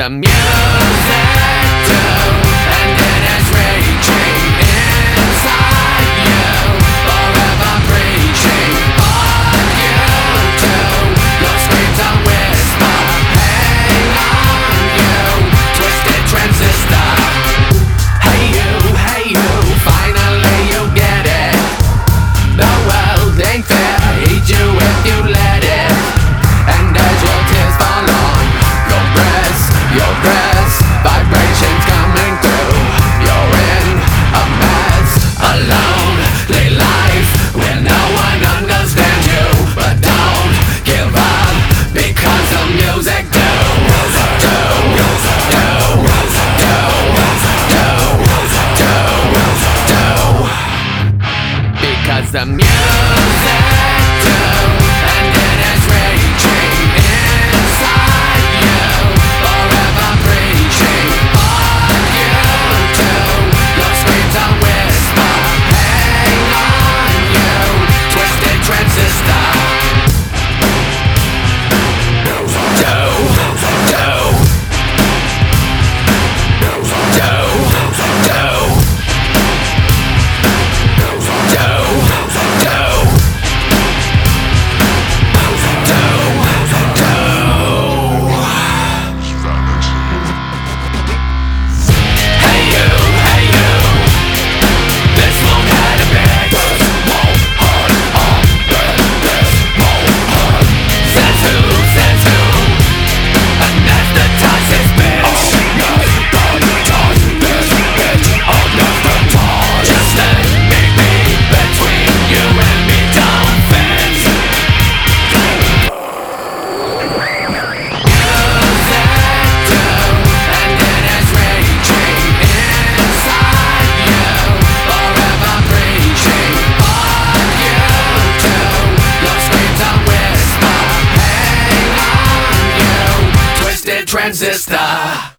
the music too, and it is raging inside you, forever preaching on you too. Your screams are whisper, hang on you, twisted transistor. Hey you, finally you get it. The world ain't fair, eat you if you let it. And as your tears fall on your breast, vibrations coming through. You're in a mess, a lonely life where no one understands you. But don't give up, because the music because the music too, and it is raging inside you, forever preaching on you too. Your screams are whisper, hang on you, twisted transistor. Transistor.